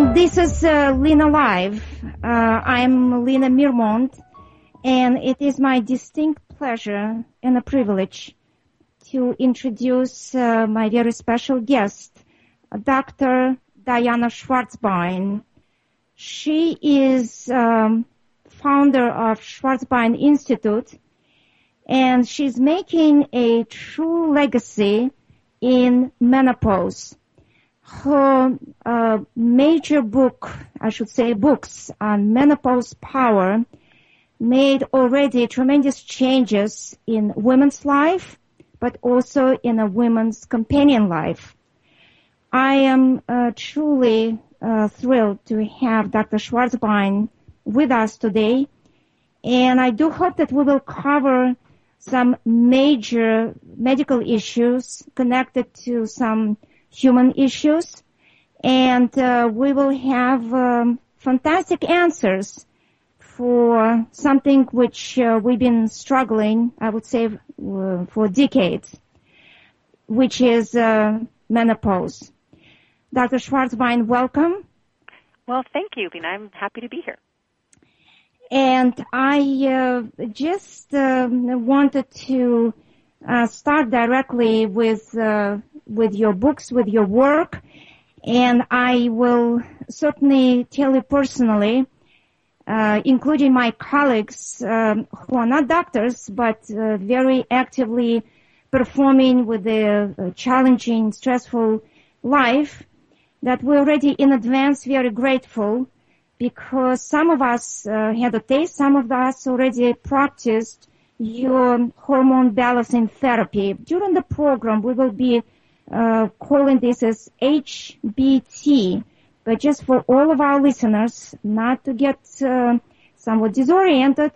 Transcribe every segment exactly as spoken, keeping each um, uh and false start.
This is uh, Lena Live. Uh, I'm Lena Mirmont, and it is my distinct pleasure and a privilege to introduce uh, my very special guest, Doctor Diana Schwarzbein. She is um, founder of Schwarzbein Institute, and she's making a true legacy in menopause. Her uh, major book, I should say books on menopause power, made already tremendous changes in women's life, but also in a woman's companion life. I am uh, truly uh, thrilled to have Doctor Schwarzbein with us today, and I do hope that we will cover some major medical issues connected to some human issues, and uh, we will have um, fantastic answers for something which uh, we've been struggling, I would say, uh, for decades, which is uh, menopause. Doctor Schwarzbein, welcome. Well, thank you, Lena. I'm happy to be here. And I uh, just uh, wanted to uh, start directly with uh, with your books, with your work, and I will certainly tell you personally, uh, including my colleagues um, who are not doctors, but uh, very actively performing with a, a challenging, stressful life, that we're already in advance very grateful, because some of us uh, had a taste, some of us already practiced your hormone balancing therapy. During the program, we will be uh, calling this as H B T, but just for all of our listeners, not to get uh, somewhat disoriented,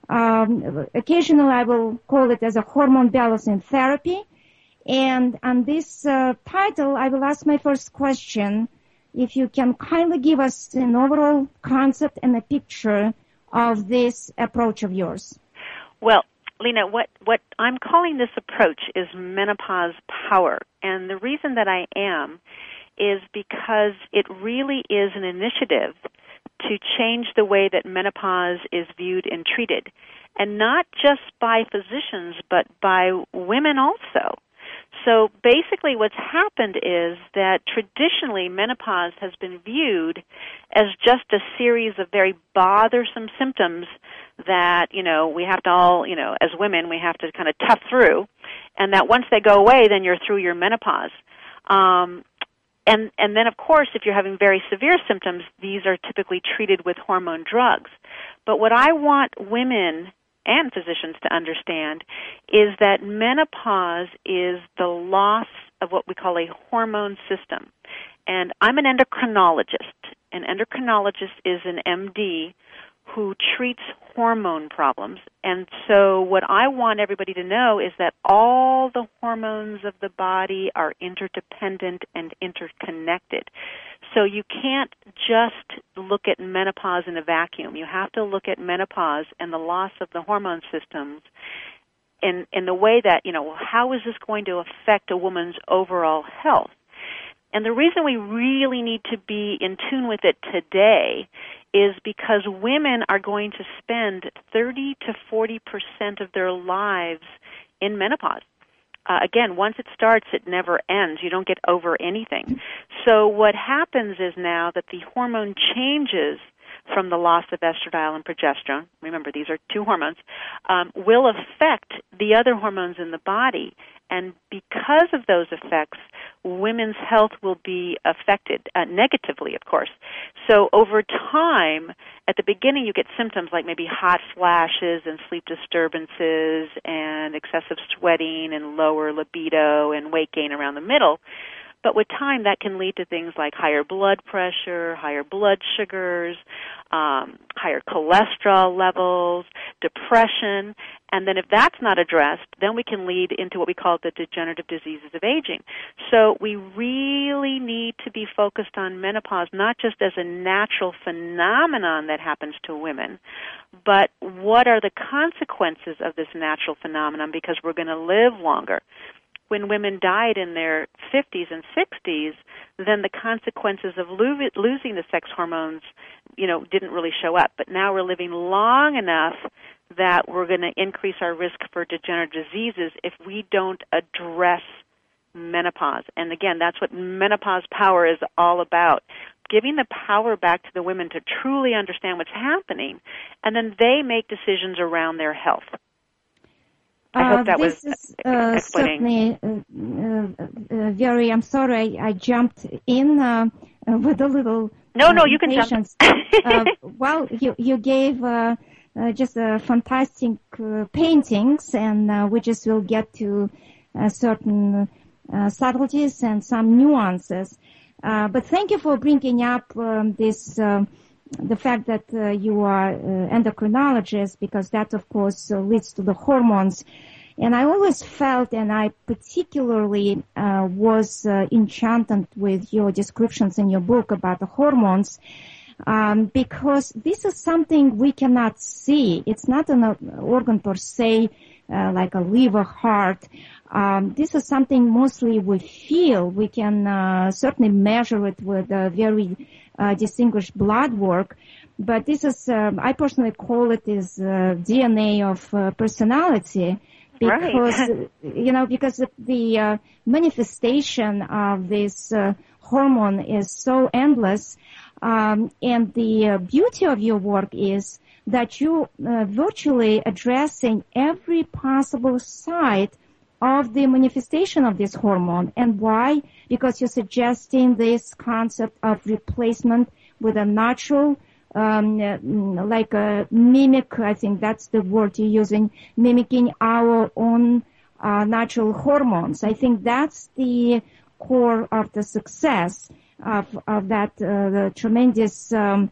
um, occasionally I will call it as a hormone balancing therapy. And on this uh, title, I will ask my first question, if you can kindly give us an overall concept and a picture of this approach of yours. Well, Lena, what, what I'm calling this approach is menopause power. And the reason that I am is because it really is an initiative to change the way that menopause is viewed and treated. And not just by physicians, but by women also. So basically what's happened is that traditionally menopause has been viewed as just a series of very bothersome symptoms that, you know, we have to all, you know, as women, we have to kind of tough through, and that once they go away, then you're through your menopause. Um, and, and then, of course, if you're having very severe symptoms, these are typically treated with hormone drugs. But what I want women and physicians to understand is that menopause is the loss of what we call a hormone system. And I'm an endocrinologist. An endocrinologist is an M D who treats hormone problems. And so what I want everybody to know is that all the hormones of the body are interdependent and interconnected. So you can't just look at menopause in a vacuum. You have to look at menopause and the loss of the hormone systems in, in the way that, you know, how is this going to affect a woman's overall health? And the reason we really need to be in tune with it today is because women are going to spend thirty to forty percent of their lives in menopause. Uh, again, once it starts, it never ends. You don't get over anything. So what happens is now that the hormone changes from the loss of estradiol and progesterone, remember these are two hormones, um, will affect the other hormones in the body. And because of those effects, women's health will be affected, uh, negatively, of course. So over time, at the beginning you get symptoms like maybe hot flashes and sleep disturbances and excessive sweating and lower libido and weight gain around the middle. But with time, that can lead to things like higher blood pressure, higher blood sugars, um, higher cholesterol levels, depression. And then if that's not addressed, then we can lead into what we call the degenerative diseases of aging. So we really need to be focused on menopause, not just as a natural phenomenon that happens to women, but what are the consequences of this natural phenomenon, because we're going to live longer. when women died in their fifties and sixties, then the consequences of lo- losing the sex hormones, you know, didn't really show up. But now we're living long enough that we're going to increase our risk for degenerative diseases if we don't address menopause. And again, that's what menopause power is all about, giving the power back to the women to truly understand what's happening, and then they make decisions around their health. I uh, hope that this was is uh, certainly uh, uh, uh, very, I'm sorry I, I jumped in uh, uh, with a little No, uh, no, you can jump. uh, well, you, you gave uh, uh, just uh, fantastic uh, paintings, and uh, we just will get to uh, certain uh, subtleties and some nuances. Uh, but thank you for bringing up um, this, uh, the fact that uh, you are uh, endocrinologist, because that, of course, uh, leads to the hormones. And I always felt, and I particularly uh, was uh, enchanted with your descriptions in your book about the hormones, um, because this is something we cannot see. It's not an organ per se, uh, like a liver, heart. Um, this is something mostly we feel. We can uh, certainly measure it with uh, very uh, distinguished blood work. But this is, um, I personally call it is uh, D N A of uh, personality. Because, right. you know, because the uh, manifestation of this uh, hormone is so endless. Um, and the uh, beauty of your work is that you uh, virtually addressing every possible side of the manifestation of this hormone. And why? Because you're suggesting this concept of replacement with a natural, um, like a mimic, I think that's the word you're using, mimicking our own uh, natural hormones. I think that's the core of the success of, of that uh, the tremendous um,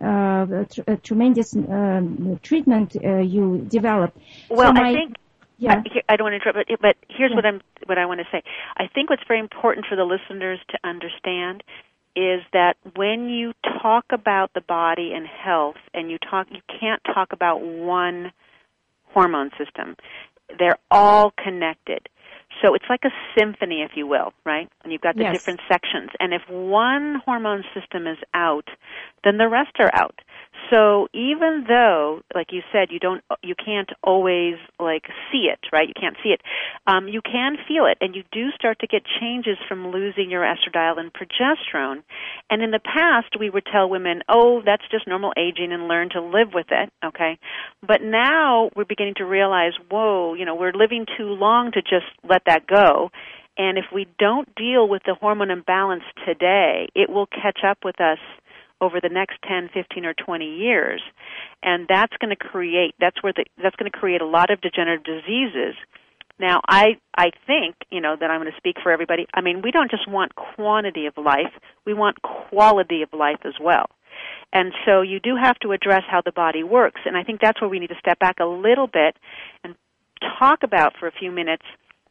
uh, tr- uh, tremendous um, treatment uh, you developed. Well, so my, I think yeah. I, I don't want to interrupt, but, but here's yeah. what I'm what I want to say. I think what's very important for the listeners to understand is that when you talk about the body and health, and you talk, you can't talk about one hormone system. They're all connected. So it's like a symphony, if you will, right? And you've got the yes. different sections. And if one hormone system is out, then the rest are out. So even though, like you said, you don't, you can't always like see it, right? You can't see it. Um, you can feel it, and you do start to get changes from losing your estradiol and progesterone. And in the past, we would tell women, "Oh, that's just normal aging, and learn to live with it." Okay, but now we're beginning to realize, whoa, you know, we're living too long to just let that go. And if we don't deal with the hormone imbalance today, it will catch up with us over the next ten, fifteen, or twenty years, and that's going to create that's where the, that's going to create a lot of degenerative diseases. Now, I I think you know that I'm going to speak for everybody. I mean, we don't just want quantity of life; we want quality of life as well. And so you do have to address how the body works, and I think that's where we need to step back a little bit and talk about for a few minutes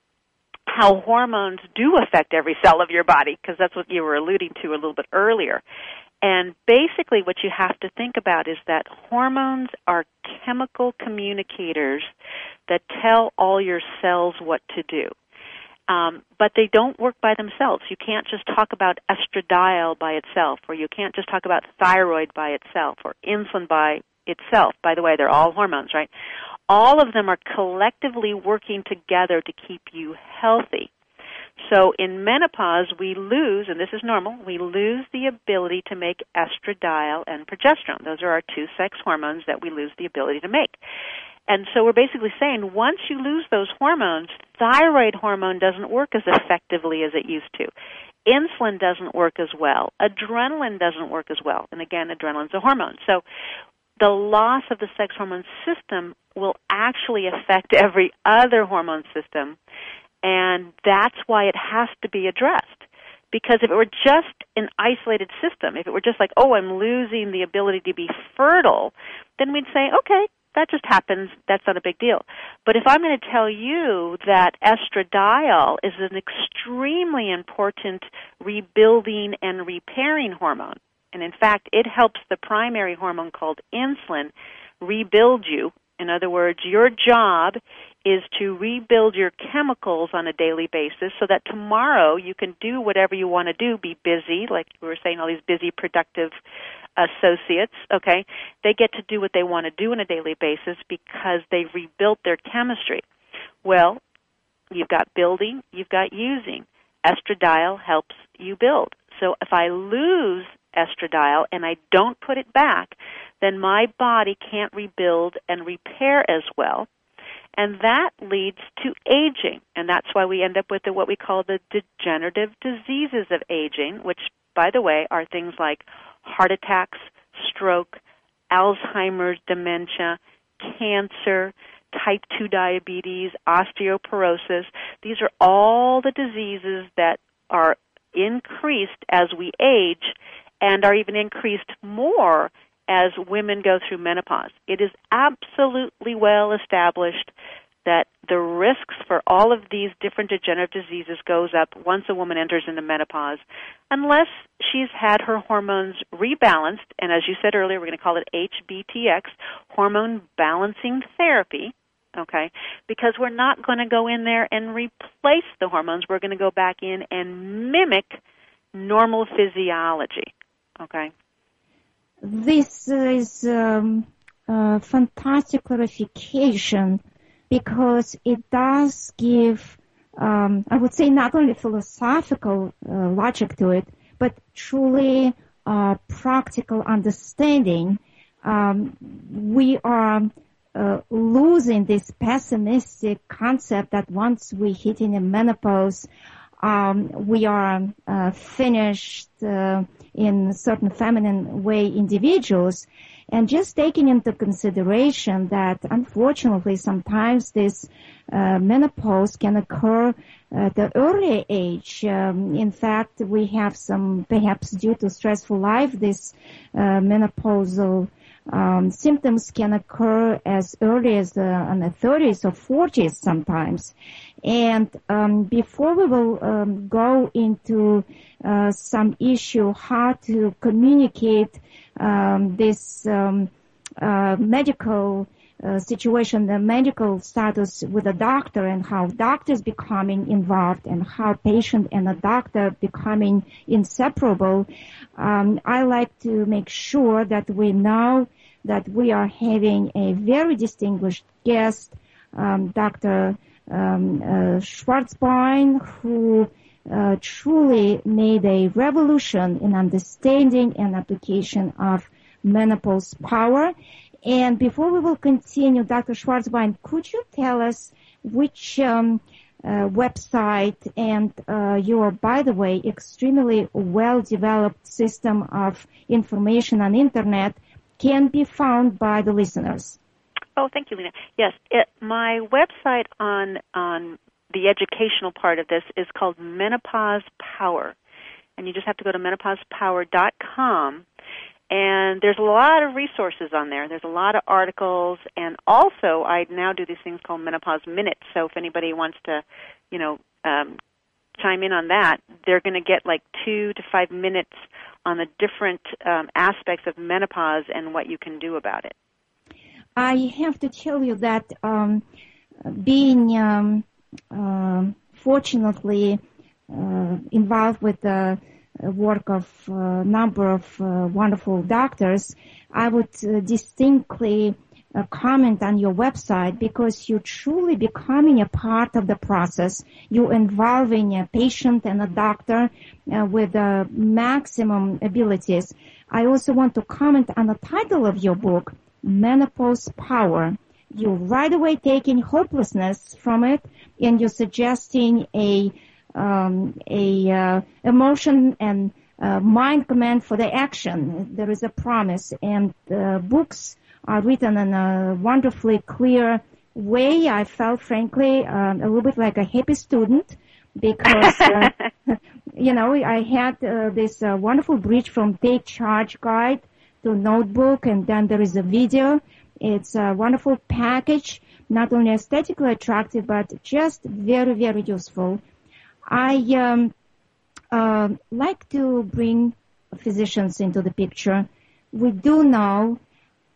how hormones do affect every cell of your body, because that's what you were alluding to a little bit earlier. And basically what you have to think about is that hormones are chemical communicators that tell all your cells what to do. Um, but they don't work by themselves. You can't just talk about estradiol by itself, or you can't just talk about thyroid by itself, or insulin by itself. By the way, they're all hormones, right? All of them are collectively working together to keep you healthy. So in menopause, we lose, and this is normal, we lose the ability to make estradiol and progesterone. Those are our two sex hormones that we lose the ability to make. And so we're basically saying once you lose those hormones, thyroid hormone doesn't work as effectively as it used to. Insulin doesn't work as well. Adrenaline doesn't work as well. And again, adrenaline's a hormone. So the loss of the sex hormone system will actually affect every other hormone system. And that's why it has to be addressed. Because if it were just an isolated system, if it were just like, oh, I'm losing the ability to be fertile, then we'd say, okay, that just happens. That's not a big deal. But if I'm going to tell you that estradiol is an extremely important rebuilding and repairing hormone, and in fact, it helps the primary hormone called insulin rebuild you In other words, your job is to rebuild your chemicals on a daily basis so that tomorrow you can do whatever you want to do, be busy, like we were saying, all these busy, productive associates, okay? They get to do what they want to do on a daily basis because they've rebuilt their chemistry. Well, you've got building, you've got using. Estradiol helps you build. So if I lose estradiol and I don't put it back, then my body can't rebuild and repair as well. And that leads to aging. And that's why we end up with the, what we call the degenerative diseases of aging, which, by the way, are things like heart attacks, stroke, Alzheimer's, dementia, cancer, type two diabetes, osteoporosis. These are all the diseases that are increased as we age and are even increased more as women go through menopause. It is absolutely well established that the risks for all of these different degenerative diseases goes up once a woman enters into menopause, unless she's had her hormones rebalanced, and as you said earlier, we're going to call it H B T X, hormone balancing therapy, okay, because we're not going to go in there and replace the hormones. We're going to go back in and mimic normal physiology, okay? This is um, a fantastic clarification because it does give, um, I would say, not only philosophical uh, logic to it, but truly uh, practical understanding. Um, we are uh, losing this pessimistic concept that once we hit in a menopause, um, we are uh, finished uh, in certain feminine way individuals, and just taking into consideration that unfortunately sometimes this uh, menopause can occur at the early age. Um, in fact, we have some, perhaps due to stressful life, this uh, menopausal um, symptoms can occur as early as the, in the thirties or forties sometimes. And um, before we will um, go into uh, some issue how to communicate um, this um, uh, medical uh, situation, the medical status with a doctor, and how doctors becoming involved and how patient and a doctor becoming inseparable, um, I like to make sure that we know that we are having a very distinguished guest, um, Doctor Um, uh, Schwarzbein, who uh, truly made a revolution in understanding and application of menopause power. And before we will continue, Doctor Schwarzbein, could you tell us which um, uh, website and uh, your, by the way, extremely well-developed system of information on internet can be found by the listeners? Oh, thank you, Lena. Yes, it, my website on on the educational part of this is called Menopause Power, and you just have to go to menopause power dot com, and there's a lot of resources on there. There's a lot of articles, and also I now do these things called Menopause Minutes, so if anybody wants to, you know, um, chime in on that, they're going to get like two to five minutes on the different um, aspects of menopause and what you can do about it. I have to tell you that um, being um, uh, fortunately uh, involved with the work of a number of uh, wonderful doctors, I would uh, distinctly uh, comment on your website because you're truly becoming a part of the process. You're involving a patient and a doctor uh, with uh, maximum abilities. I also want to comment on the title of your book, Menopause Power. You're right away taking hopelessness from it, and you're suggesting a um, a uh, emotion and uh, mind command for the action. There is a promise, and the books are written in a wonderfully clear way. I felt, frankly, um, a little bit like a happy student because, uh, you know, I had uh, this uh, wonderful bridge from Take Charge Guide to notebook, and then there is a video. It's a wonderful package, not only aesthetically attractive, but just very, very useful. I um, uh, like to bring physicians into the picture. We do know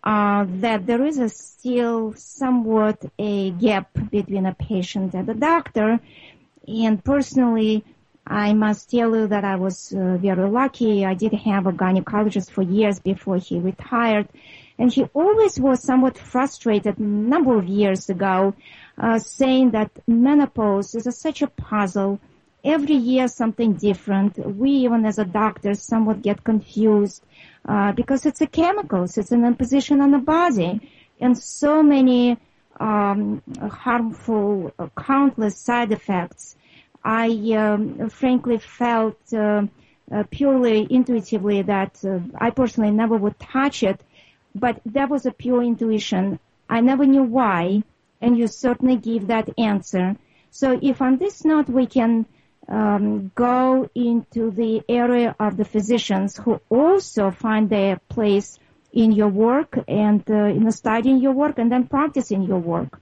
uh, that there is a still somewhat a gap between a patient and a doctor. And personally, I must tell you that I was uh, very lucky. I did have a gynecologist for years before he retired. And he always was somewhat frustrated a number of years ago, uh, saying that menopause is a, such a puzzle. Every year something different. We, even as a doctor, somewhat get confused uh, because it's a chemicals. It's an imposition on the body. And so many um, harmful, uh, countless side effects. I um, frankly felt uh, uh, purely intuitively that uh, I personally never would touch it. But that was a pure intuition. I never knew why, and you certainly give that answer. So if on this note we can um, go into the area of the physicians who also find their place in your work and uh, in studying your work and then practicing your work.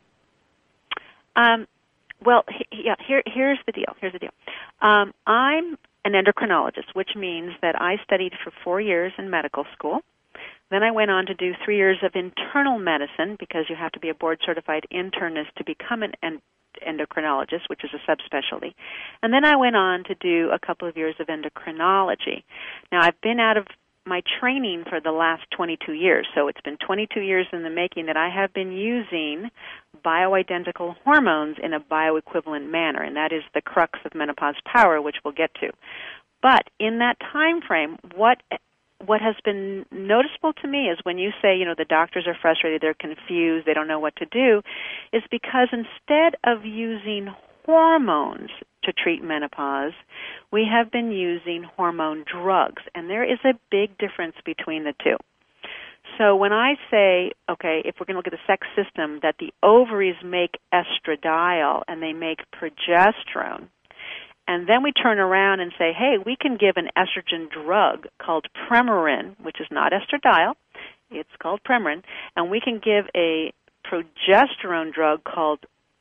Um, well, he, yeah, here, here's the deal. Here's the deal. Um, I'm an endocrinologist, which means that I studied for four years in medical school. Then I went on to do three years of internal medicine because you have to be a board-certified internist to become an endocrinologist, which is a subspecialty. And then I went on to do a couple of years of endocrinology. Now, I've been out of my training for the last twenty-two years, so it's been twenty-two years in the making that I have been using bioidentical hormones in a bioequivalent manner, and that is the crux of menopause power, which we'll get to. But in that time frame, what What has been noticeable to me is when you say, you know, the doctors are frustrated, they're confused, they don't know what to do, is because instead of using hormones to treat menopause, we have been using hormone drugs, and there is a big difference between the two. So when I say, okay, if we're going to look at the sex system, that the ovaries make estradiol and they make progesterone, and then we turn around and say, hey, we can give an estrogen drug called Premarin, which is not estradiol, it's called Premarin, and we can give a progesterone drug called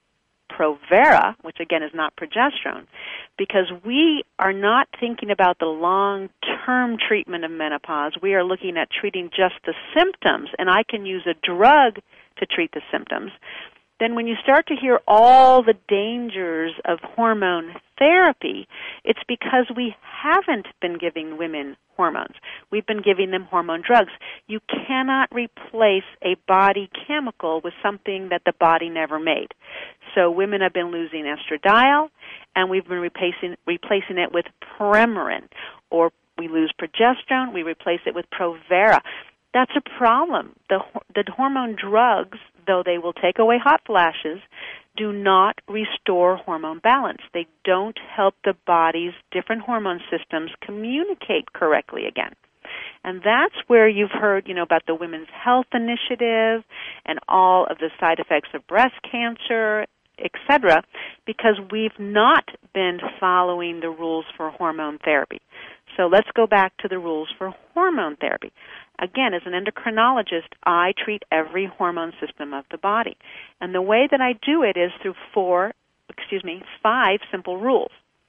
Provera, which again is not progesterone, because we are not thinking about the long-term treatment of menopause. We are looking at treating just the symptoms, and I can use a drug to treat the symptoms. Then when you start to hear all the dangers of hormone therapy, it's because we haven't been giving women hormones. We've been giving them hormone drugs. You cannot replace a body chemical with something that the body never made. So women have been losing estradiol, and we've been replacing, replacing it with Premarin. Or we lose progesterone, we replace it with Provera. That's a problem. The, the hormone drugs, though they will take away hot flashes, do not restore hormone balance. They don't help the body's different hormone systems communicate correctly again. And that's where you've heard, you know, about the Women's Health Initiative and all of the side effects of breast cancer, et cetera, because we've not been following the rules for hormone therapy. So let's go back to the rules for hormone therapy. Again, as an endocrinologist, I treat every hormone system of the body. And the way that I do it is through four, excuse me, five simple rules.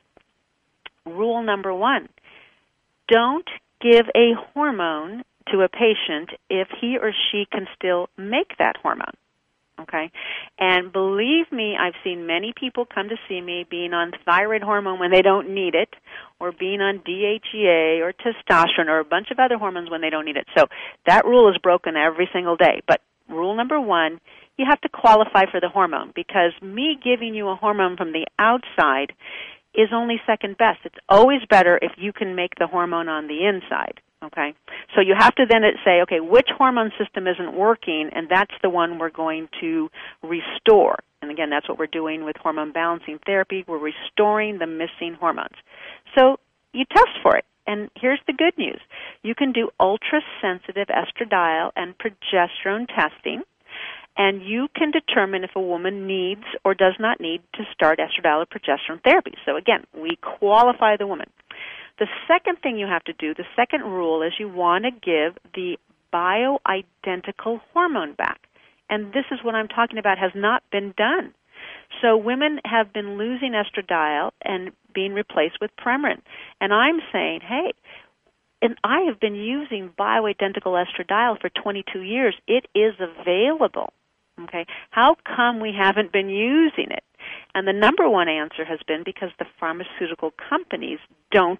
Rule number one, don't give a hormone to a patient if he or she can still make that hormone. Okay? And believe me, I've seen many people come to see me being on thyroid hormone when they don't need it, or being on D H E A or testosterone or a bunch of other hormones when they don't need it. So that rule is broken every single day. But rule number one, you have to qualify for the hormone, because me giving you a hormone from the outside is only second best. It's always better if you can make the hormone on the inside. Okay, so you have to then say, okay, which hormone system isn't working, and that's the one we're going to restore. And again, that's what we're doing with hormone balancing therapy. We're restoring the missing hormones. So you test for it. And here's the good news. You can do ultra-sensitive estradiol and progesterone testing, and you can determine if a woman needs or does not need to start estradiol or progesterone therapy. So again, we qualify the woman. The second thing you have to do, the second rule, is you want to give the bioidentical hormone back. And this is what I'm talking about has not been done. So women have been losing estradiol and being replaced with Premarin. And I'm saying, hey, and I have been using bioidentical estradiol for twenty-two years. It is available. Okay, how come we haven't been using it? And the number one answer has been because the pharmaceutical companies don't,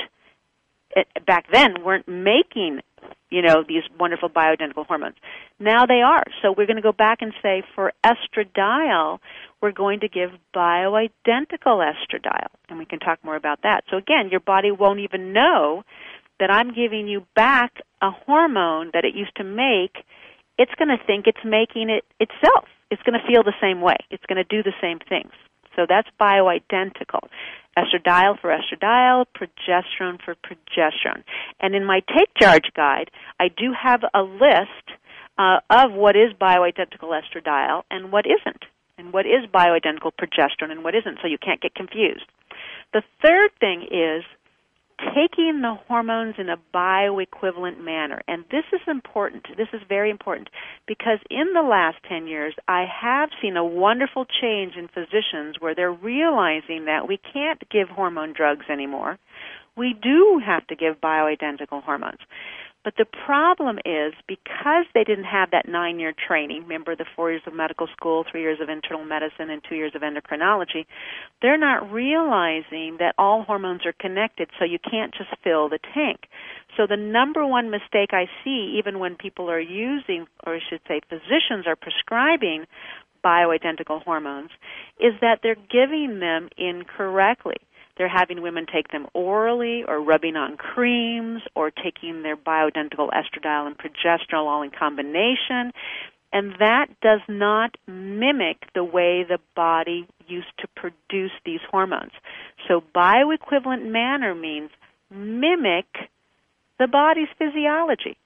it, back then, weren't making, you know, these wonderful bioidentical hormones. Now they are. So we're going to go back and say for estradiol, we're going to give bioidentical estradiol. And we can talk more about that. So again, your body won't even know that I'm giving you back a hormone that it used to make. It's going to think it's making it itself. It's going to feel the same way. It's going to do the same things. So that's bioidentical. Estradiol for estradiol, progesterone for progesterone. And in my Take Charge guide, I do have a list uh, of what is bioidentical estradiol and what isn't, and what is bioidentical progesterone and what isn't, so you can't get confused. The third thing is taking the hormones in a bioequivalent manner. And this is important. This is very important because in the last ten years, I have seen a wonderful change in physicians where they're realizing that we can't give hormone drugs anymore. We do have to give bioidentical hormones. But the problem is because they didn't have that nine-year training, remember the four years of medical school, three years of internal medicine, and two years of endocrinology, they're not realizing that all hormones are connected, so you can't just fill the tank. So the number one mistake I see, even when people are using, or I should say physicians are prescribing bioidentical hormones, is that they're giving them incorrectly. They're having women take them orally or rubbing on creams or taking their bioidentical estradiol and progesterone all in combination. And that does not mimic the way the body used to produce these hormones. So bioequivalent manner means mimic the body's physiology.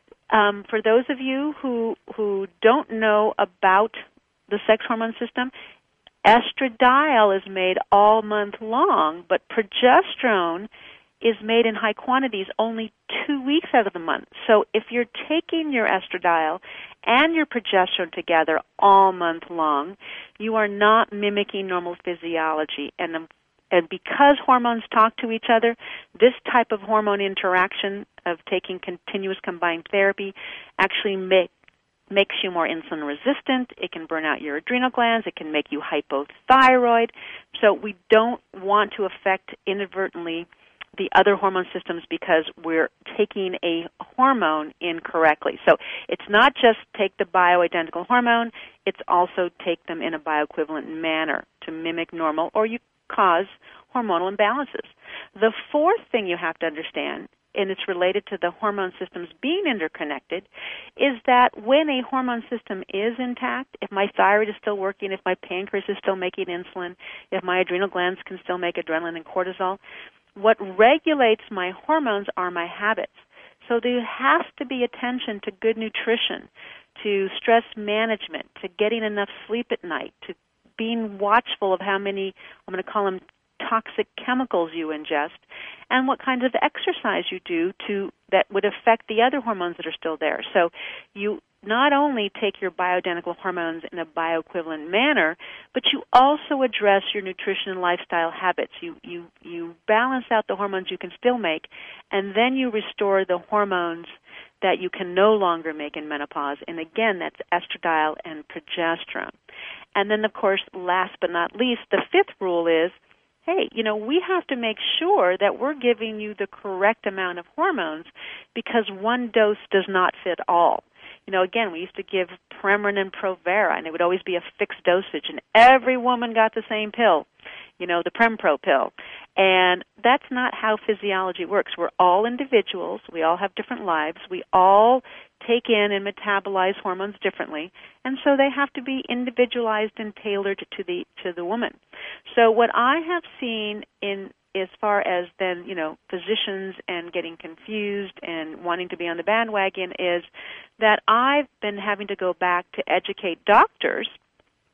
Um, for those of you who, who don't know about the sex hormone system, estradiol is made all month long, but progesterone is made in high quantities only two weeks out of the month. So if you're taking your estradiol and your progesterone together all month long, you are not mimicking normal physiology. And, um, and because hormones talk to each other, this type of hormone interaction of taking continuous combined therapy actually makes makes you more insulin resistant. It can burn out your adrenal glands. It can make you hypothyroid. So we don't want to affect inadvertently the other hormone systems because we're taking a hormone incorrectly. So it's not just take the bioidentical hormone, it's also take them in a bioequivalent manner to mimic normal, or you cause hormonal imbalances. The fourth thing you have to understand, and it's related to the hormone systems being interconnected, is that when a hormone system is intact, if my thyroid is still working, if my pancreas is still making insulin, if my adrenal glands can still make adrenaline and cortisol, what regulates my hormones are my habits. So there has to be attention to good nutrition, to stress management, to getting enough sleep at night, to being watchful of how many, I'm going to call them toxic chemicals you ingest, and what kinds of exercise you do to that would affect the other hormones that are still there. So you not only take your bioidentical hormones in a bioequivalent manner, but you also address your nutrition and lifestyle habits. You you you balance out the hormones you can still make, and then you restore the hormones that you can no longer make in menopause. And again, that's estradiol and progesterone. And then, of course, last but not least, the fifth rule is, hey, you know, we have to make sure that we're giving you the correct amount of hormones because one dose does not fit all. You know, again, we used to give Premarin and Provera, and it would always be a fixed dosage, and every woman got the same pill, you know, the Prempro pill. And that's not how physiology works. We're all individuals. We all have different lives. We all take in and metabolize hormones differently, and so they have to be individualized and tailored to the to the woman. So what I have seen in as far as then, you know, physicians and getting confused and wanting to be on the bandwagon is that I've been having to go back to educate doctors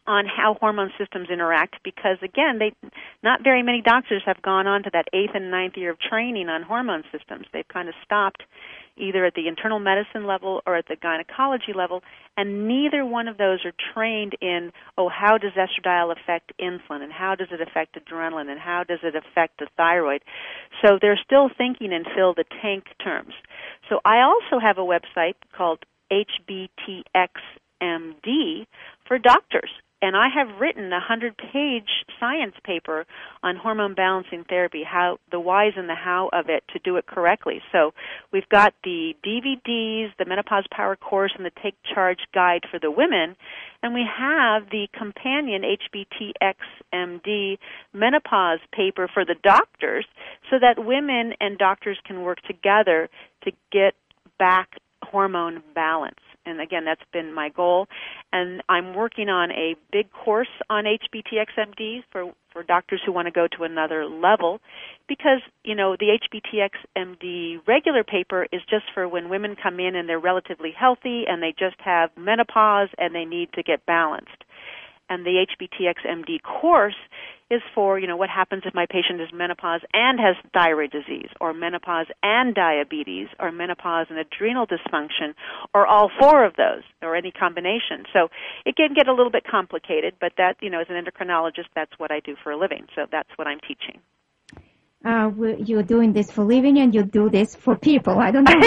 on how hormone systems interact because, again, they not very many doctors have gone on to that eighth and ninth year of training on hormone systems. They've kind of stopped either at the internal medicine level or at the gynecology level, and neither one of those are trained in, oh, how does estradiol affect insulin, and how does it affect adrenaline, and how does it affect the thyroid? So they're still thinking in fill-the-tank terms. So I also have a website called H B T X M D for doctors. And I have written a hundred-page science paper on hormone balancing therapy, how the whys and the how of it to do it correctly. So we've got the D V Ds, the Menopause Power Course, and the Take Charge Guide for the women, and we have the companion H B T X M D menopause paper for the doctors so that women and doctors can work together to get back hormone balance. And again, that's been my goal. And I'm working on a big course on H B T X M D for, for doctors who want to go to another level because, you know, the H B T X M D regular paper is just for when women come in and they're relatively healthy and they just have menopause and they need to get balanced. And the H B T X M D course is for, you know, what happens if my patient is menopause and has thyroid disease, or menopause and diabetes, or menopause and adrenal dysfunction, or all four of those, or any combination. So it can get a little bit complicated, but that, you know, as an endocrinologist, that's what I do for a living. So that's what I'm teaching. Uh, you're doing this for living and you do this for people. I don't know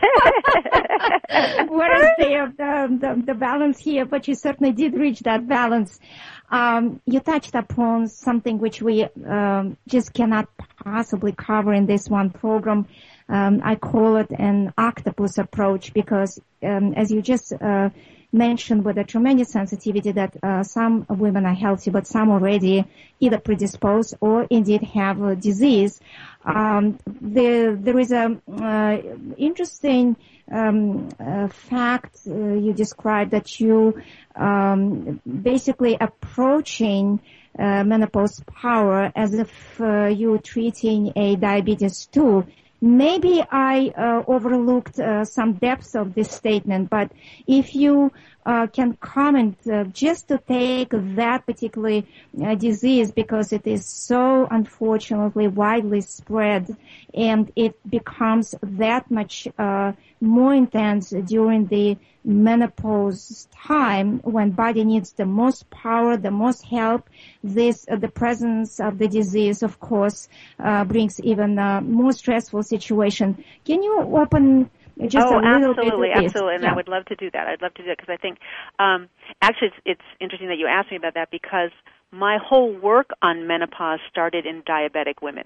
what is the, the, the, the balance here, but you certainly did reach that balance. Um, you touched upon something which we um, just cannot possibly cover in this one program. Um, I call it an octopus approach because, um, as you just uh, mentioned, with a tremendous sensitivity that uh, some women are healthy, but some already either predisposed or indeed have a disease. Um, there, there is a uh, interesting um, uh, fact uh, you described that you um, basically approaching uh, menopause power as if uh, you're treating a diabetes too. Maybe I uh, overlooked uh, some depths of this statement, but if you uh, can comment uh, just to take that particular uh, disease because it is so unfortunately widely spread and it becomes that much uh, more intense during the menopause time when body needs the most power, the most help. This, uh, the presence of the disease, of course, uh, brings even uh, more stressful situation. Can you open just oh, a little absolutely, bit of absolutely, and yeah. I would love to do that. I'd love to do that because I think, um, actually, it's, it's interesting that you asked me about that because my whole work on menopause started in diabetic women.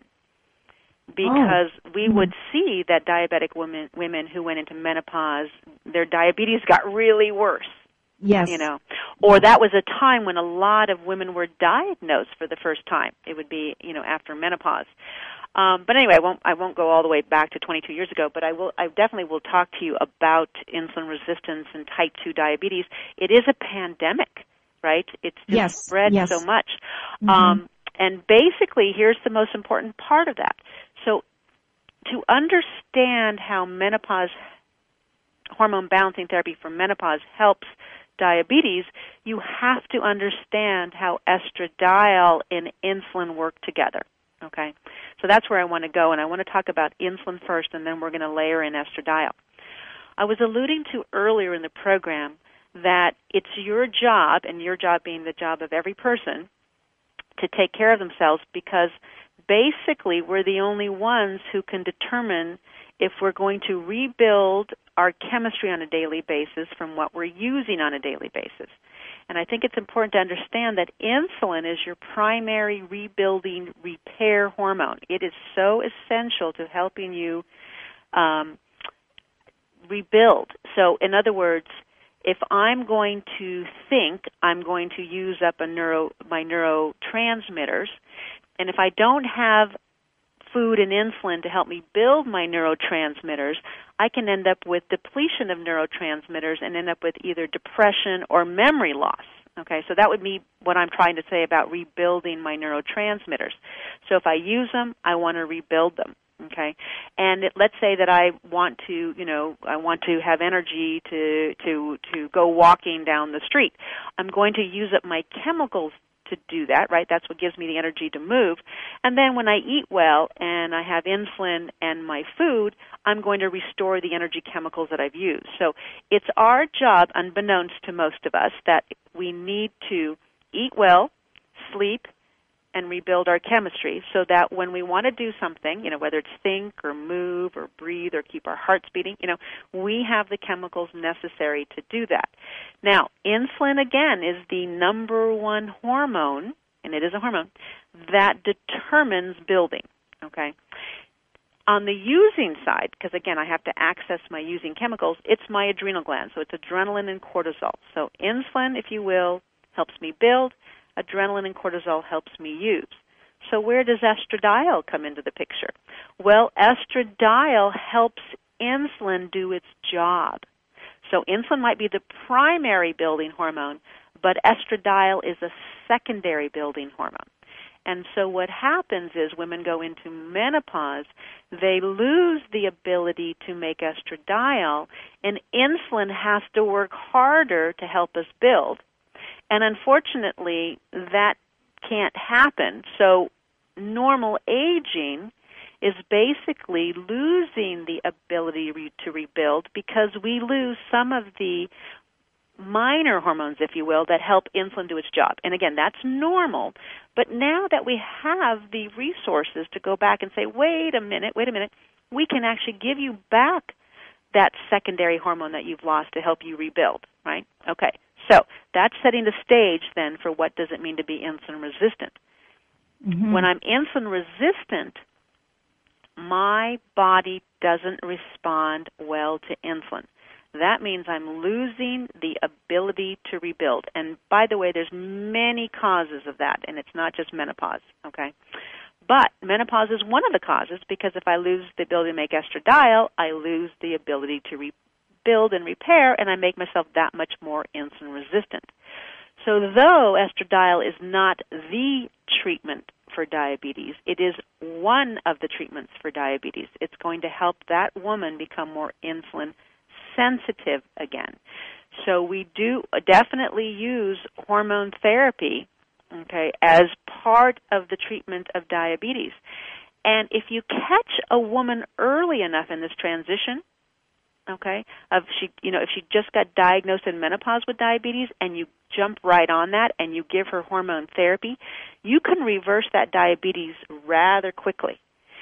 Because oh. we mm-hmm. would see that diabetic women women who went into menopause, their diabetes got really worse. Yes. You know, or that was a time when a lot of women were diagnosed for the first time. It would be, you know, after menopause. Um, but anyway, I won't I won't go all the way back to twenty-two years ago. But I will I definitely will talk to you about insulin resistance and type two diabetes. It is a pandemic, right? It's just yes. spread yes. so much. Mm-hmm. Um, and basically, here's the most important part of that. So to understand how menopause, hormone balancing therapy for menopause helps diabetes, you have to understand how estradiol and insulin work together, okay? So that's where I want to go, and I want to talk about insulin first, and then we're going to layer in estradiol. I was alluding to earlier in the program that it's your job, and your job being the job of every person, to take care of themselves because basically, we're the only ones who can determine if we're going to rebuild our chemistry on a daily basis from what we're using on a daily basis. And I think it's important to understand that insulin is your primary rebuilding repair hormone. It is so essential to helping you um, rebuild. So, in other words, if I'm going to think I'm going to use up a neuro, my neurotransmitters, and if I don't have food and insulin to help me build my neurotransmitters, I can end up with depletion of neurotransmitters and end up with either depression or memory loss. Okay, so that would be what I'm trying to say about rebuilding my neurotransmitters. So if I use them, I want to rebuild them. Okay, and it, let's say that I want to, you know, I want to have energy to to to go walking down the street. I'm going to use up my chemicals to do that, right? That's what gives me the energy to move. And then when I eat well and I have insulin and my food, I'm going to restore the energy chemicals that I've used. So it's our job, unbeknownst to most of us, that we need to eat well, sleep, and rebuild our chemistry so that when we want to do something, you know, whether it's think or move or breathe or keep our hearts beating, you know, we have the chemicals necessary to do that. Now, insulin, again, is the number one hormone, and it is a hormone, that determines building, okay? On the using side, because, again, I have to access my using chemicals, it's my adrenal gland, so it's adrenaline and cortisol. So insulin, if you will, helps me build. Adrenaline and cortisol helps me use. So where does estradiol come into the picture? Well, estradiol helps insulin do its job. So insulin might be the primary building hormone, but estradiol is a secondary building hormone. And so what happens is women go into menopause, they lose the ability to make estradiol, and insulin has to work harder to help us build. And unfortunately, that can't happen. So normal aging is basically losing the ability re- to rebuild because we lose some of the minor hormones, if you will, that help insulin do its job. And again, that's normal. But now that we have the resources to go back and say, wait a minute, wait a minute, we can actually give you back that secondary hormone that you've lost to help you rebuild, right? Okay. So that's setting the stage then for what does it mean to be insulin resistant. Mm-hmm. When I'm insulin resistant, my body doesn't respond well to insulin. That means I'm losing the ability to rebuild. And by the way, there's many causes of that, and it's not just menopause, okay? But menopause is one of the causes because if I lose the ability to make estradiol, I lose the ability to rebuild. build and repair, and I make myself that much more insulin resistant. So though estradiol is not the treatment for diabetes, it is one of the treatments for diabetes. It's going to help that woman become more insulin sensitive again. So we do definitely use hormone therapy, okay, as part of the treatment of diabetes. And if you catch a woman early enough in this transition, okay, of she, you know, if she just got diagnosed in menopause with diabetes and you jump right on that and you give her hormone therapy, you can reverse that diabetes rather quickly.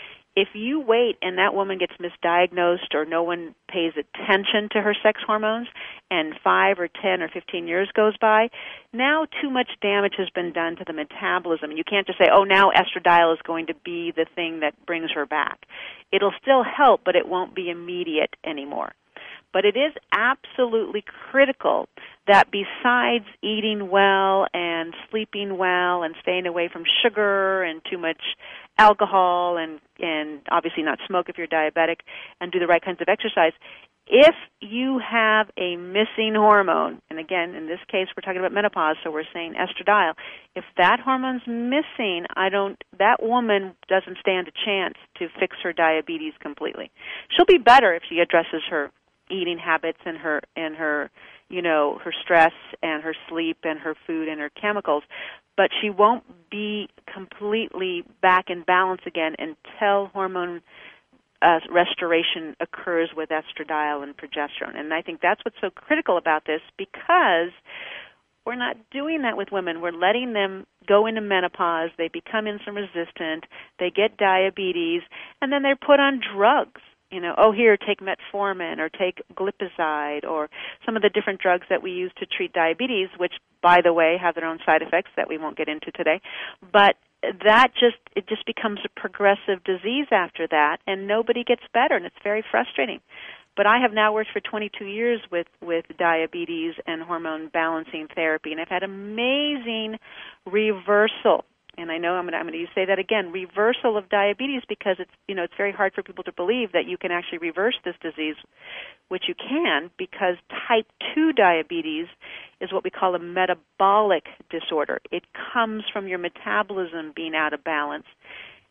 If you wait and that woman gets misdiagnosed or no one pays attention to her sex hormones and five or ten or fifteen years goes by, now too much damage has been done to the metabolism. You can't just say, oh, now estradiol is going to be the thing that brings her back. It'll still help, but it won't be immediate anymore. But it is absolutely critical that besides eating well and sleeping well and staying away from sugar and too much alcohol and, and obviously not smoke if you're diabetic and do the right kinds of exercise, if you have a missing hormone, and again, in this case we're talking about menopause, so we're saying estradiol, if that hormone's missing, I don't, that woman doesn't stand a chance to fix her diabetes completely. She'll be better if she addresses her eating habits and her and her you know her stress and her sleep and her food and her chemicals, but she won't be completely back in balance again until hormone uh, restoration occurs with estradiol and progesterone. And I think that's what's so critical about this, because we're not doing that with women. We're letting them go into menopause, they become insulin resistant, they get diabetes, and then they're put on drugs. You know, oh, here, take metformin or take glipizide or some of the different drugs that we use to treat diabetes, which, by the way, have their own side effects that we won't get into today. But that just, it just becomes a progressive disease after that, and nobody gets better, and it's very frustrating. But I have now worked for twenty-two years with, with diabetes and hormone balancing therapy, and I've had amazing reversal. And I know I'm going to, I'm going to say that again, reversal of diabetes, because it's, you know, it's very hard for people to believe that you can actually reverse this disease, which you can, because type two diabetes is what we call a metabolic disorder. It comes from your metabolism being out of balance.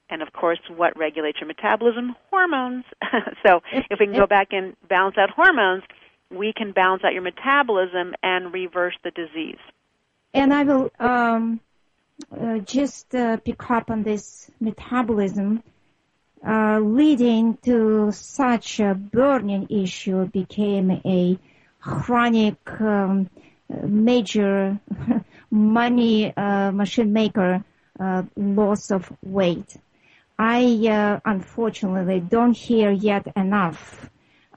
And, of course, what regulates your metabolism? Hormones. So if we can go back and balance out hormones, we can balance out your metabolism and reverse the disease. And I will um, uh, just uh, pick up on this metabolism. Uh, leading to such a burning issue became a chronic um, major money uh, machine maker uh, loss of weight. I uh, unfortunately don't hear yet enough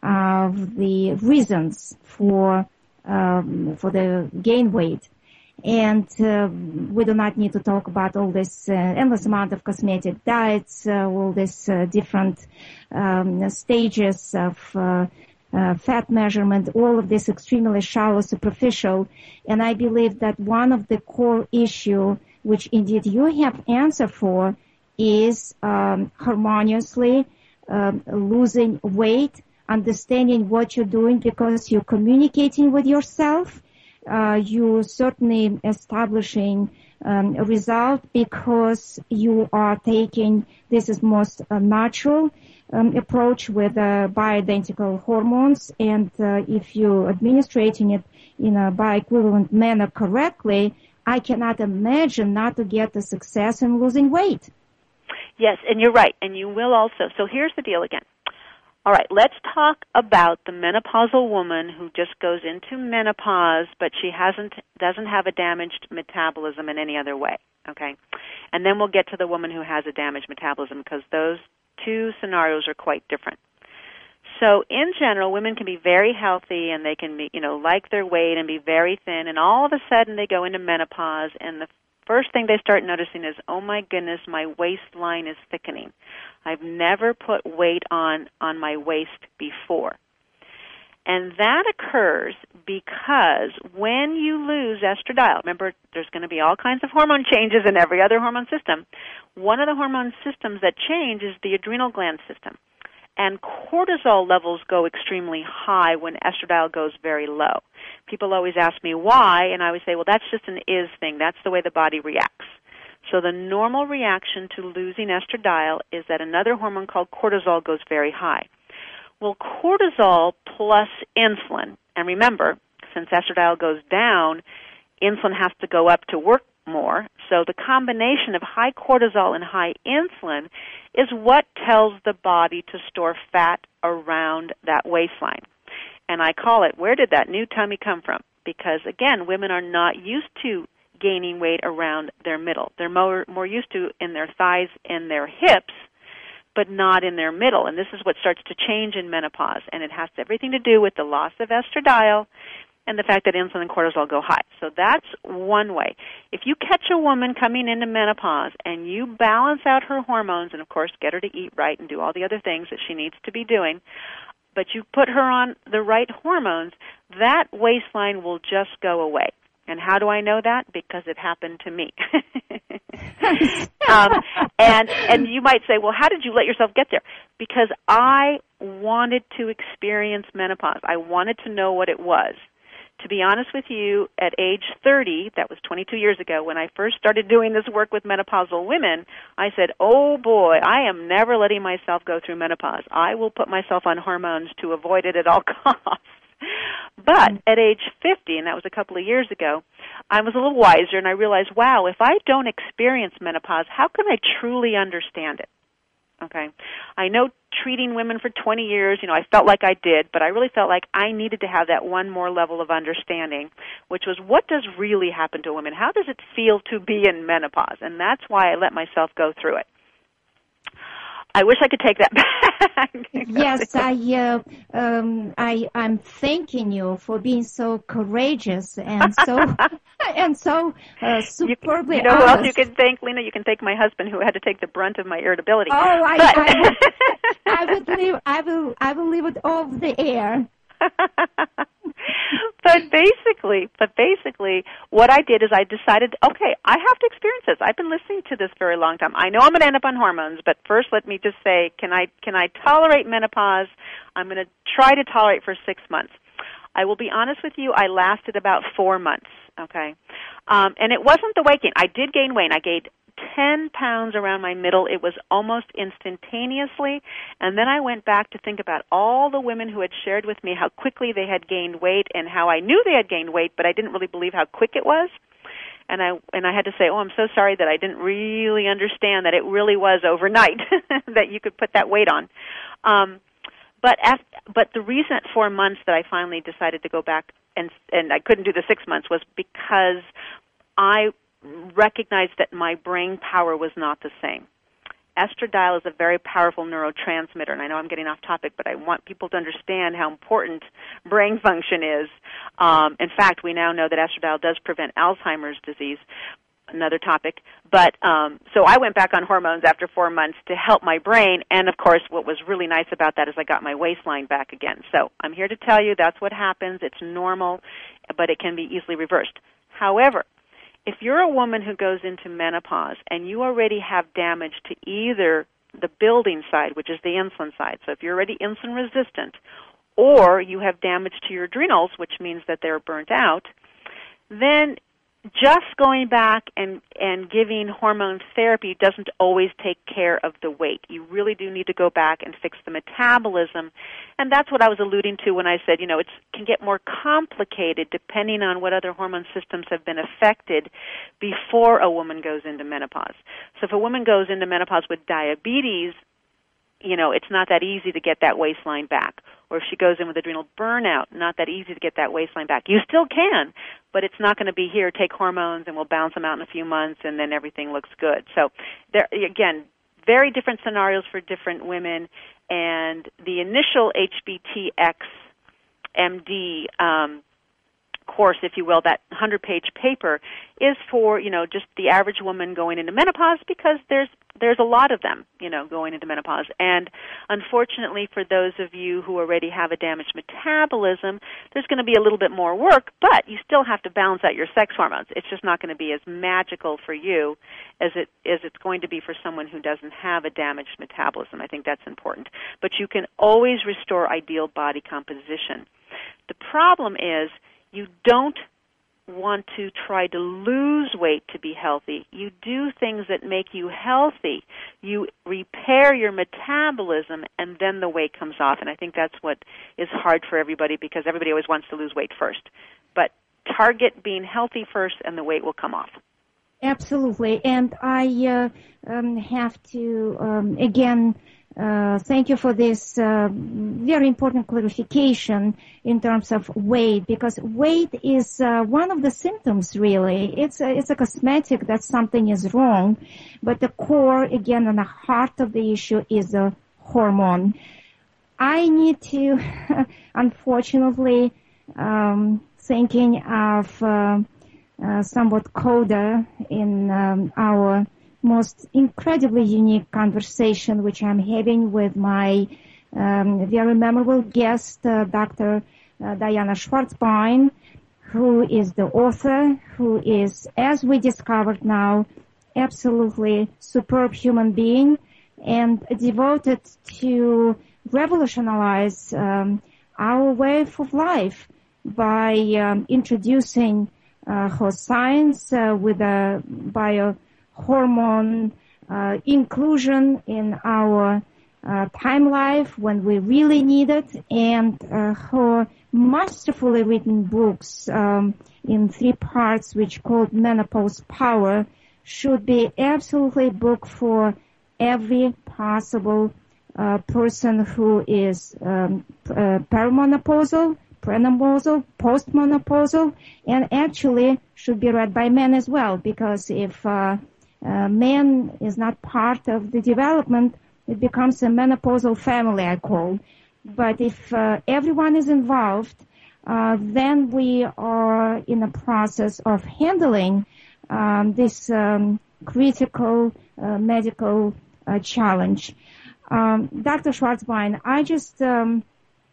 of the reasons for um, for the gain weight. And uh, we do not need to talk about all this uh, endless amount of cosmetic diets, uh, all these uh, different um, stages of uh, uh, fat measurement, all of this extremely shallow, superficial. And I believe that one of the core issue, which indeed you have answer for, is um, harmoniously um, losing weight, understanding what you're doing because you're communicating with yourself. Uh, you certainly establishing um, a result because you are taking this is most uh, natural um, approach with uh, bioidentical hormones, and uh, if you're administrating it in a bioequivalent manner correctly, I cannot imagine not to get the success in losing weight. Yes, and you're right, and you will also. So here's the deal again. All right, let's talk about the menopausal woman who just goes into menopause, but she hasn't doesn't have a damaged metabolism in any other way, okay? And then we'll get to the woman who has a damaged metabolism because those two scenarios are quite different. So in general, women can be very healthy and they can be, you know, like their weight and be very thin, and all of a sudden they go into menopause, and the first thing they start noticing is, oh my goodness, my waistline is thickening. I've never put weight on on my waist before. And that occurs because when you lose estradiol, remember there's going to be all kinds of hormone changes in every other hormone system. One of the hormone systems that change is the adrenal gland system. And cortisol levels go extremely high when estradiol goes very low. People always ask me why, and I always say, well, that's just an is thing. That's the way the body reacts. So the normal reaction to losing estradiol is that another hormone called cortisol goes very high. Well, cortisol plus insulin, and remember, since estradiol goes down, insulin has to go up to work more. So the combination of high cortisol and high insulin is what tells the body to store fat around that waistline. And I call it, where did that new tummy come from? Because, again, women are not used to gaining weight around their middle. They're more, more used to in their thighs and their hips, but not in their middle. And this is what starts to change in menopause. And it has everything to do with the loss of estradiol and the fact that insulin and cortisol go high. So that's one way. If you catch a woman coming into menopause and you balance out her hormones and, of course, get her to eat right and do all the other things that she needs to be doing, but you put her on the right hormones, that waistline will just go away. And how do I know that? Because it happened to me. um, and and you might say, well, how did you let yourself get there? Because I wanted to experience menopause. I wanted to know what it was. To be honest with you, at age thirty, that was twenty-two years ago, when I first started doing this work with menopausal women, I said, oh boy, I am never letting myself go through menopause. I will put myself on hormones to avoid it at all costs. But at age fifty, and that was a couple of years ago, I was a little wiser, and I realized, wow, if I don't experience menopause, how can I truly understand it? Okay. I know treating women for twenty years, you know, I felt like I did, but I really felt like I needed to have that one more level of understanding, which was what does really happen to women? How does it feel to be in menopause? And that's why I let myself go through it. I wish I could take that back. Yes, I, uh, um, I, I'm thanking you for being so courageous and so and so uh, superbly. You, you know who honest. else you can thank, Lena? You can thank my husband, who had to take the brunt of my irritability. Oh, I, but, I, would, I would leave. I will. I will leave it off the air. But basically, but basically, what I did is I decided, okay, I have to experience this. I've been listening to this for a long time. I know I'm going to end up on hormones, but first, let me just say, can I can I tolerate menopause? I'm going to try to tolerate for six months. I will be honest with you. I lasted about four months. Okay, um, and it wasn't the weight gain. I did gain weight. I gained ten pounds around my middle. It was almost instantaneously. And then I went back to think about all the women who had shared with me how quickly they had gained weight and how I knew they had gained weight, but I didn't really believe how quick it was. And I and I had to say, oh, I'm so sorry that I didn't really understand that it really was overnight that you could put that weight on. Um, but after, but the reason at four months that I finally decided to go back and and I couldn't do the six months was because I recognized that my brain power was not the same. Estradiol is a very powerful neurotransmitter, and I know I'm getting off topic, but I want people to understand how important brain function is. Um, in fact, we now know that estradiol does prevent Alzheimer's disease, another topic. But um, so I went back on hormones after four months to help my brain, and of course what was really nice about that is I got my waistline back again. So I'm here to tell you that's what happens. It's normal, but it can be easily reversed. However, if you're a woman who goes into menopause and you already have damage to either the building side, which is the insulin side, so if you're already insulin resistant, or you have damage to your adrenals, which means that they're burnt out, then just going back and, and giving hormone therapy doesn't always take care of the weight. You really do need to go back and fix the metabolism. And that's what I was alluding to when I said, you know, it can get more complicated depending on what other hormone systems have been affected before a woman goes into menopause. So if a woman goes into menopause with diabetes, you know, it's not that easy to get that waistline back. Or if she goes in with adrenal burnout, not that easy to get that waistline back. You still can, but it's not going to be here, take hormones, and we'll bounce them out in a few months, and then everything looks good. So, there again, very different scenarios for different women, and the initial H B T X M D um, course, if you will, that hundred-page paper, is for, you know, just the average woman going into menopause because there's there's a lot of them, you know, going into menopause. And unfortunately for those of you who already have a damaged metabolism, there's going to be a little bit more work, but you still have to balance out your sex hormones. It's just not going to be as magical for you as it as it's going to be for someone who doesn't have a damaged metabolism. I think that's important. But you can always restore ideal body composition. The problem is you don't want to try to lose weight to be healthy. You do things that make you healthy. You repair your metabolism, and then the weight comes off. And I think that's what is hard for everybody because everybody always wants to lose weight first. But target being healthy first, and the weight will come off. Absolutely. And I uh, um, have to, um, again, Uh, thank you for this uh, very important clarification in terms of weight, because weight is uh, one of the symptoms, really. It's a, it's a cosmetic that something is wrong, but the core, again, and the heart of the issue is a hormone. I need to, unfortunately, um, thinking of uh, uh, somewhat coda in um, our most incredibly unique conversation which I'm having with my um, very memorable guest, uh, Doctor Uh, Diana Schwartzbein, who is the author, who is, as we discovered now, absolutely superb human being and devoted to revolutionize um, our way of life by um, introducing uh, her science uh, with a bio hormone uh, inclusion in our uh, time life when we really need it, and uh, her masterfully written books um, in three parts, which called Menopause Power, should be absolutely a book for every possible uh, person who is um, uh, perimenopausal, premenopausal, postmenopausal, and actually should be read by men as well, because if uh, Uh, man is not part of the development, it becomes a menopausal family, I call. But if uh, everyone is involved, uh, then we are in a process of handling um, this um, critical uh, medical uh, challenge. Um, Doctor Schwartzbein, I just um,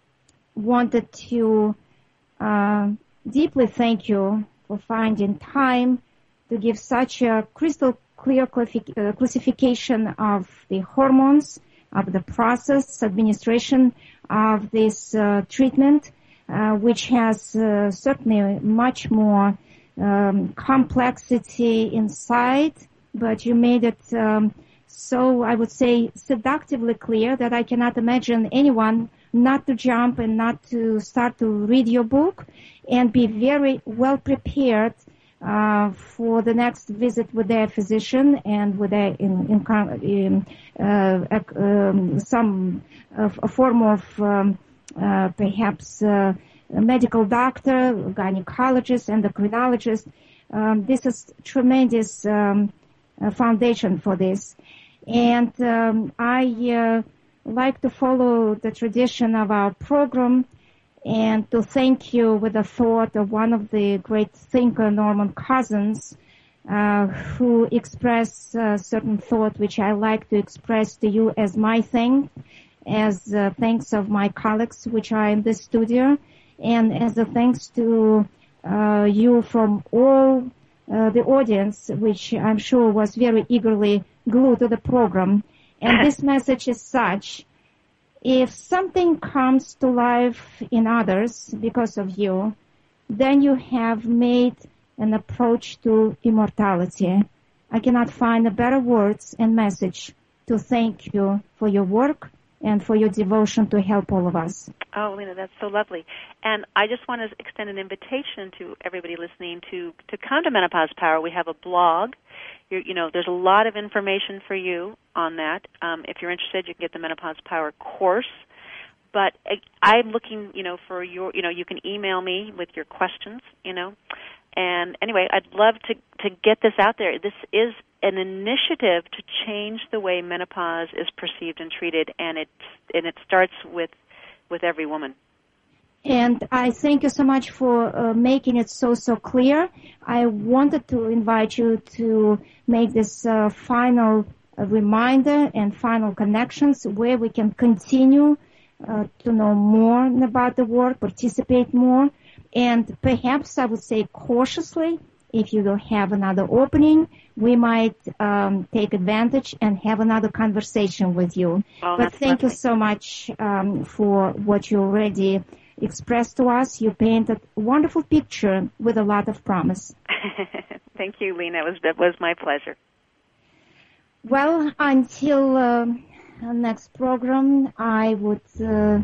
wanted to uh, deeply thank you for finding time to give such a crystal clear classification of the hormones, of the process, administration of this uh, treatment, uh, which has uh, certainly much more um, complexity inside but you made it um, so, I would say, seductively clear that I cannot imagine anyone not to jump and not to start to read your book and be very well prepared uh, for the next visit with their physician and with their in, in, in uh, um, some uh, a form of um, uh, perhaps uh, a medical doctor, gynecologist, endocrinologist. Um, this is tremendous um, uh, foundation for this. And um, I uh, like to follow the tradition of our program and to thank you with the thought of one of the great thinker, Norman Cousins, uh, who expressed a certain thought which I like to express to you as my thanks, as uh, thanks of my colleagues which are in this studio, and as a thanks to uh, you from all uh, the audience, which I'm sure was very eagerly glued to the program. And this message is such: if something comes to life in others because of you, then you have made an approach to immortality. I cannot find a better words and message to thank you for your work and for your devotion to help all of us. Oh, Lena, that's so lovely. And I just want to extend an invitation to everybody listening to, to come to Menopause Power. We have a blog. You're, you know, there's a lot of information for you on that. Um, if you're interested, you can get the Menopause Power course. But I'm looking, you know, for your, you know, you can email me with your questions, you know. And anyway, I'd love to, to get this out there. This is an initiative to change the way menopause is perceived and treated, and it and it starts with with every woman. And I thank you so much for uh, making it so, so clear. I wanted to invite you to make this uh, final uh, reminder and final connections where we can continue uh, to know more about the work, participate more, and perhaps I would say cautiously, if you don't have another opening, we might um, take advantage and have another conversation with you. Oh, but thank lovely. you so much um, for what you already expressed to us. You painted a wonderful picture with a lot of promise. Thank you, Lena. It was, it was my pleasure. Well, until uh, our next program, I would uh,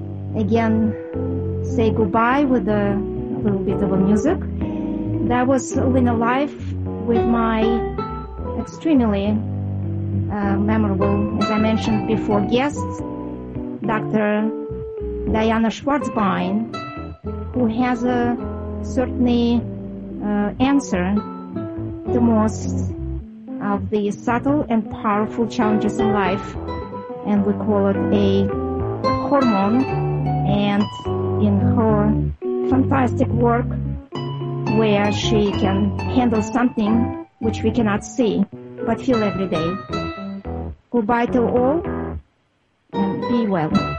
again say goodbye with a, a little bit of a music. That was Lena Life with my extremely uh, memorable, as I mentioned before, guest, Doctor Diana Schwartzbein, who has a certainly uh, answer to most of the subtle and powerful challenges in life, and we call it a hormone. And in her fantastic work, where she can handle something which we cannot see but feel every day. Goodbye to all, and be well.